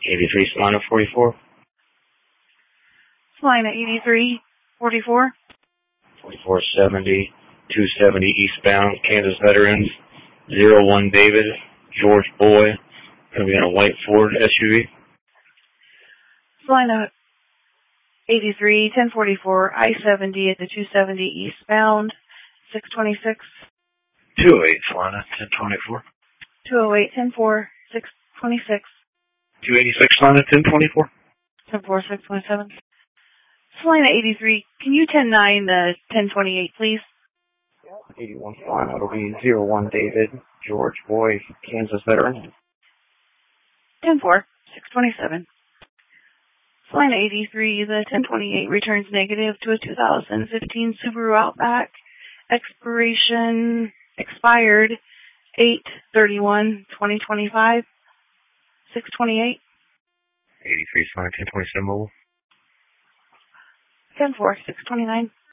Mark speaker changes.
Speaker 1: 83 Salina 44.
Speaker 2: Salina 83, 44.
Speaker 1: 4470, 270 eastbound, Kansas Veterans, 01 David, George Boy, going to be in a white Ford SUV.
Speaker 2: Salina 83, 1044, I-70 at the 270 eastbound, 626.
Speaker 1: 208 Salina 1024.
Speaker 2: 208, 104, 626.
Speaker 1: 286 Salina 1024.
Speaker 2: 104, 627. Salina 83, can you 10-9 the 1028, please?
Speaker 1: 81 Salina, it'll be 01 David, George Boy, Kansas Veteran.
Speaker 2: 104, 627. Salina 83, the 1028 returns negative to a 2015 Subaru Outback. Expired 8/31/2025. 628.
Speaker 1: 83 Salina 1027 mobile.
Speaker 2: 104, 629.